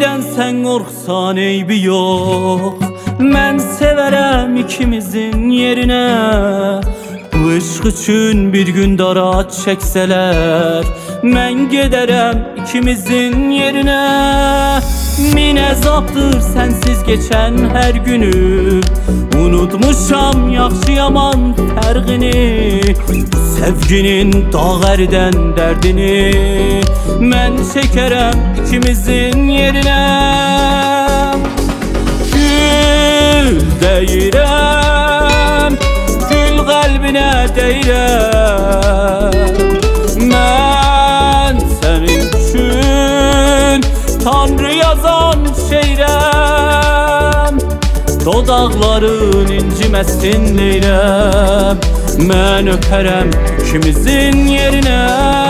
sevgiden sen korksan eybi yok. Ben severem ikimizin yerine. Bu ışk üçün bir gün dara çekseler, ben giderem ikimizin yerine. Min ezaptır sensiz geçen her günü, unutmuşam yaxşı yaman fərqini. Sevginin dağərdən dərdini mən çəkərəm ikimizin yerine. Gül deyirəm, gül qəlbinə deyirəm. Mən sənin üçün Tanrı yazan şeirəm. Dodaqların inciməsin deyrəm, mən öpərəm ikimizin yerine.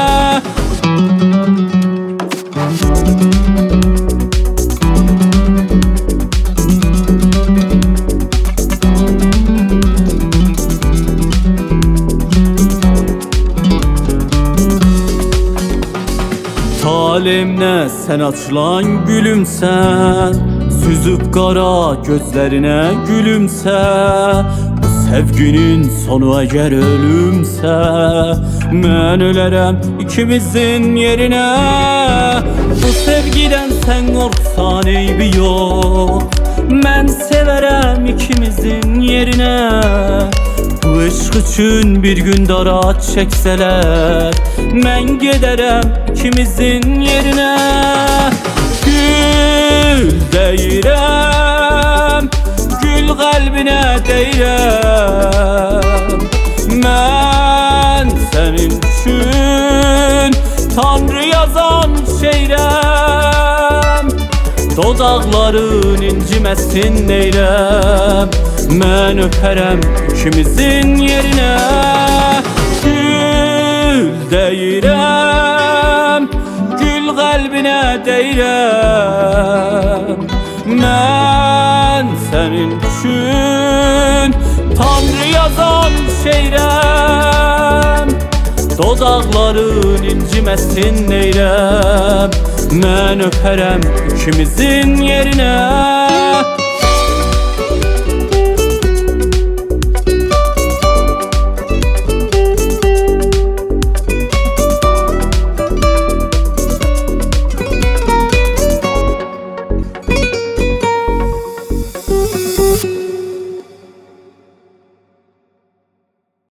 Talimne sen açılan gülümsen, süzüp qara gözlerine gülümse. Bu sevginin sonu eğer ölümse, mən ölərəm ikimizin yerine. Bu sevgiden sen korksan eybi yok. Ben severem ikimizin yerine. Bu ışk üçün bir gün dara çekseler, ben giderem ikimizin yerine. Gül deyirəm, gül qəlbinə deyirəm. Mən sənin üçün Tanrı yazan şeirəm. Dodaqların inciməsin deyrəm, mən öpərəm ikimizin yerine. Gül deyirəm, gül qəlbinə deyirəm. Mən sənin üçün Tanrı yazan şeirəm. Dodaqların inciməsin deyrəm, mən öpərəm ikimizin yerine.